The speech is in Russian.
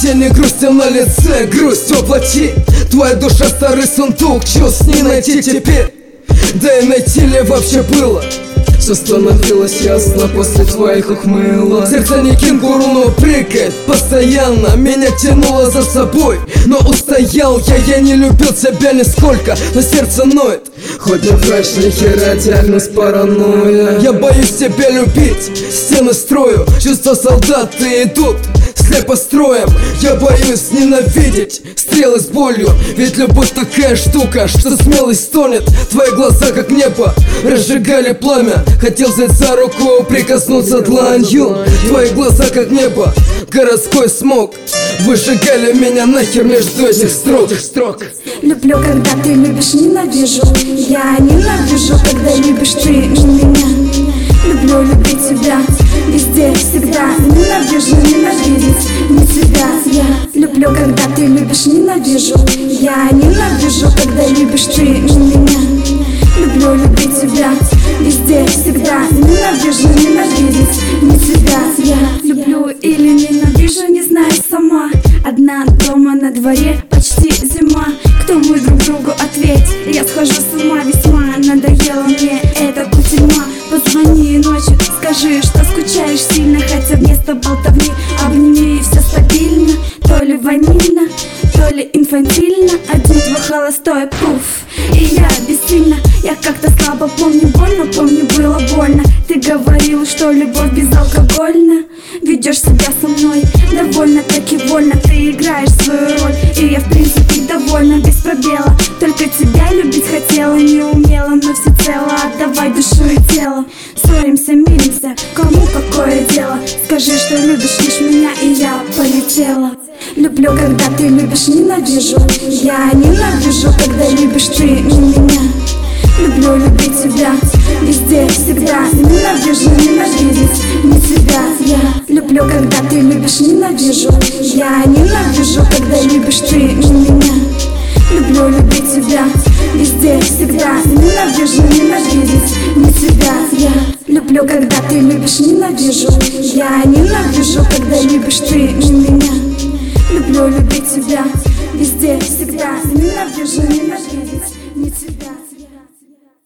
Тени грусти на лице, грусть воплоти. Твоя душа старый сундук, чувств не найти теперь. Да и найти ли вообще было? Все становилось ясно после твоих ухмылок. Сердце не кенгуру, но прыгает постоянно. Меня тянуло за собой, но устоял я не любил тебя нисколько, но сердце ноет. Хоть не врач, ни хера, диагноз паранойя. Я боюсь тебя любить, стены строю. Чувства солдаты идут слепо строем. Я боюсь ненавидеть, стрелы с болью. Ведь любовь такая штука, что смелость стонет. Твои глаза как небо разжигали пламя. Хотел взять за руку, прикоснуться дланью. Твои глаза как небо, городской смог. Выжигали меня нахер между этих строк. Люблю, когда ты любишь, ненавижу. Я ненавижу, когда любишь ты меня. Люблю любить тебя везде, всегда. Ненавижу ненавидеть не себя. Я люблю, когда ты любишь, ненавижу. Я ненавижу, когда любишь ты меня. Люблю любить тебя везде, всегда. Ненавижу ненавидеть не себя. Я люблю или ненавижу, не знаю сама. Одна дома на дворе, почти зима. Кто мы друг другу, ответь. Я схожу с ума весьма. Надоела мне эта кутерьма. Позвони ночью, скажи, что скучаешь сильно. Хотя вместо болтовни обними, и все стабильно. То ли ванильно, то ли инфантильно. Один твой холостой пуф, и я бессильна. Я как-то слабо помню, больно помню, было больно. Ты говорил, что любовь безалкогольна. Ведешь себя со мной довольно-таки вольно. Ты играешь свою роль, и я в принципе довольна. Без пробела, только тебя любить хотела. Не умела, но всецело отдавай душу и тело. Ссоримся, миримся, кому какое дело? Скажи, что любишь лишь меня, и я полетела. Люблю, когда ты любишь, ненавижу. Я ненавижу, когда любишь ты меня. Люблю любить тебя везде, всегда. Ненавижу ненавидеть не себя. Я люблю, когда ты любишь, ненавижу. Я ненавижу, когда любишь ты меня. Люблю любить тебя везде, всегда. Ненавижу ненавидеть не себя. Я люблю, когда ты любишь, ненавижу. Я ненавижу, когда любишь ты меня. Люблю любить тебя везде, всегда. Ненавижу ненавидеть.